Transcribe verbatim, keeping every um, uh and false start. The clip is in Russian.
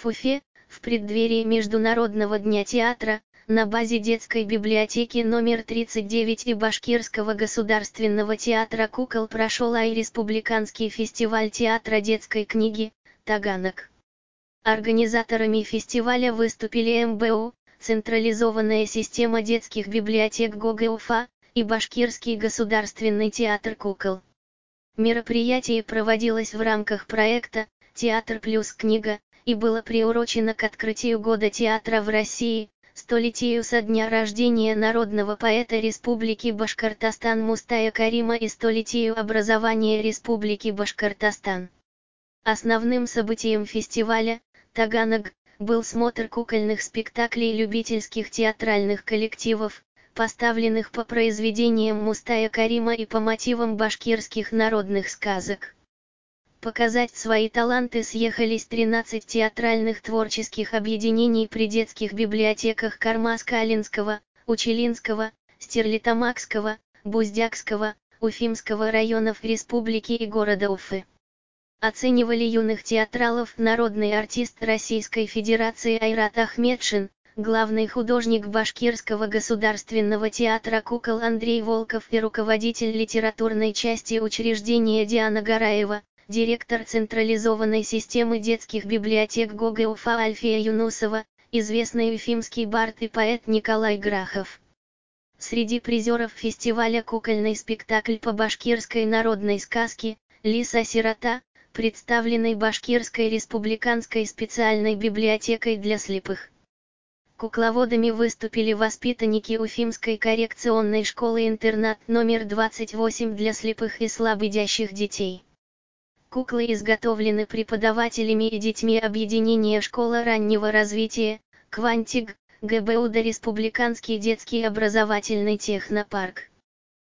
в Уфе, в преддверии Международного дня театра, на базе детской библиотеки номер тридцать девять и Башкирского государственного театра кукол прошел Ай-республиканский фестиваль театра детской книги «Таганок». Организаторами фестиваля выступили эм бэ у, Централизованная система детских библиотек ГОГЭ Уфа, и Башкирский государственный театр кукол. Мероприятие проводилось в рамках проекта «Театр плюс книга» и было приурочено к открытию Года театра в России, столетию со дня рождения народного поэта Республики Башкортостан Мустая Карима и столетию образования Республики Башкортостан. Основным событием фестиваля «Таганок» был смотр кукольных спектаклей любительских театральных коллективов, поставленных по произведениям Мустая Карима и по мотивам башкирских народных сказок. Показать свои таланты съехались тринадцать театральных творческих объединений при детских библиотеках Кармаска-Алинского, Учелинского, Стерлитамакского, Буздякского, Уфимского районов Республики и города Уфы. Оценивали юных театралов народный артист Российской Федерации Айрат Ахмедшин, главный художник Башкирского государственного театра кукол Андрей Волков и руководитель литературной части учреждения Диана Гараева, директор централизованной системы детских библиотек ГОГЭ Уфа Альфия Юнусова, известный уфимский бард и поэт Николай Грахов. Среди призеров фестиваля кукольный спектакль по башкирской народной сказке «Лиса-сирота», представленный Башкирской республиканской специальной библиотекой для слепых. Кукловодами выступили воспитанники Уфимской коррекционной школы-интернат номер двадцать восемь для слепых и слабовидящих детей. Куклы изготовлены преподавателями и детьми объединения «Школа раннего развития», «Квантик», гэ бэ у да Республиканский детский образовательный технопарк.